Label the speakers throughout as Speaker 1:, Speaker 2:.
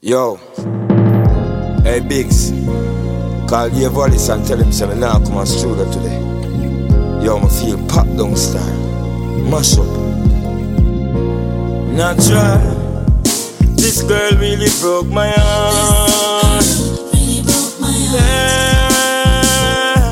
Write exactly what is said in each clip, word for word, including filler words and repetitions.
Speaker 1: Yo, hey Biggs, call Dave Wallace and tell him say me nah come on studio today. Yo, me feel pop down style, mash up. Natural, this girl really broke my heart.
Speaker 2: Really broke my heart.
Speaker 1: Yeah.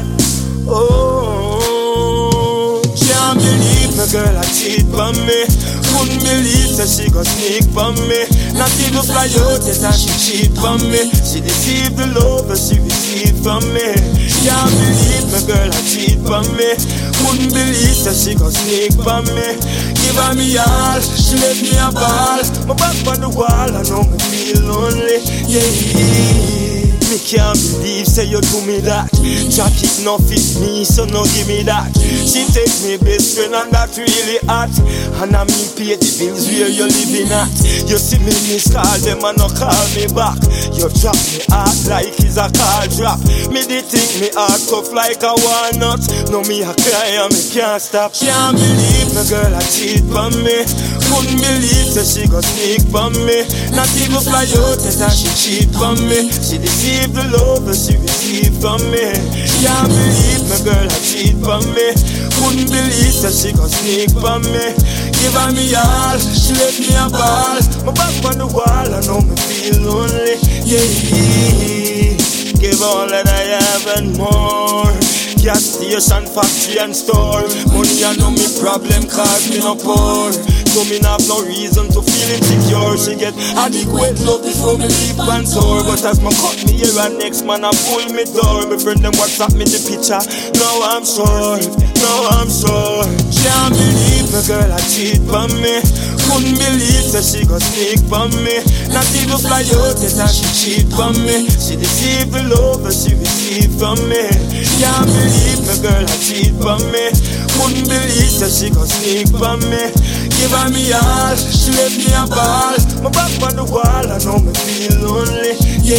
Speaker 1: Oh, can't believe my girl a cheat on me. Couldn't believe that she got sneak from me. Not even fly out yet and she cheat from me. She deceived the love that she received from me. Can't believe my girl a cheat from me. Couldn't believe that she got sneak from me. Give her me all, she left me a ball. My back on the wall, I know me feel lonely. Yeah. Me can't believe say you do me that. Jacket no fit me, so no give me that. She take me best friend and that really hot. And I me pay the bills where you living at. You see me miss call them and no call me back. You drop me heart like it's a car drop. Me they think me heart tough like a walnut. No me a cry and me can't stop. Can't believe my girl a cheat on me. Couldn't believe that she got sneak from me. Not even fly out yet and she cheat from me. She deceived the love that she received from me. Can't believe my girl a cheat from me. Couldn't believe that she got sneak from me. Give her me all, she left me a ball. My back on the wall, I know me feel lonely. Yeah, give all that I have and more. Gas station, factory and store. Money I know me problem cause me no poor. So me have no reason to feel insecure. She get adequate love before me leave and tour. But as me cut me here and next man I pull me door. My friend them WhatsApp me the picture. Now I'm sure, now I'm sure. Can't believe my girl a cheat on me. Couldn't believe that she got sneak from me. Not even fly out yet and she cheat from me. She deceived the love that she received from me. Can't believe my girl a cheat from me. Couldn't believe that she got sneak from me. Give her me all, she left me a ball. My back on the wall, I know me feel lonely. Yeah,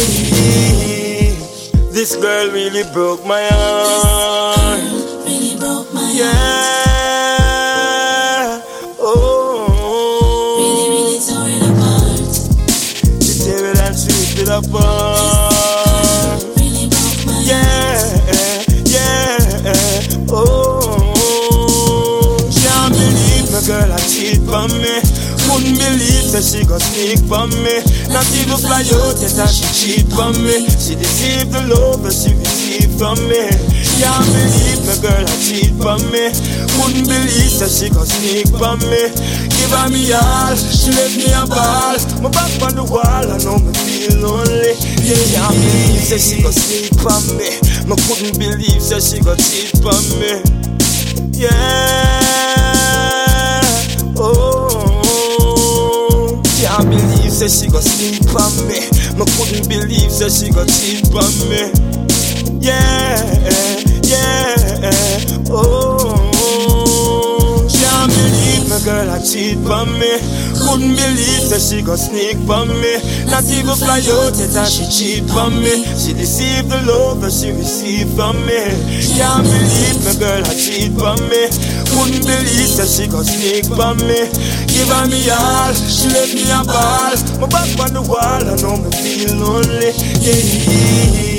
Speaker 1: this girl really broke my heart.
Speaker 2: Really broke my heart.
Speaker 1: Yeah, oh,
Speaker 2: Really, really tore it apart.
Speaker 1: she tear it and sweep it apart.
Speaker 2: Really broke my
Speaker 1: Yeah, yeah, oh, can't believe my girl a cheat from me. Couldn't believe that she got sneak from me. Not even fly out yet and she cheat from me. She deceived the love that she received from me. Can't believe my girl a cheat from me. Couldn't believe that she got sneak from me. Give her me all, she left me a ball. My back on the wall, I know me feel lonely. Yeah, can't believe that she got sneak from me. Me couldn't believe that she got cheat from me. Yeah, oh, can't believe that she got sneak from me. Me couldn't believe that she got cheat from me. Yeah, yeah, oh, can't believe my girl a cheat from me. Couldn't believe that she got sneak from me. Not even fly out yet and she cheat from me. She deceived the love that she received from me. Can't believe my girl a cheat from me. Couldn't believe that she got sneak from me. Give her me all, she left me a ball. My back on the wall, I know me feel lonely. Yeah.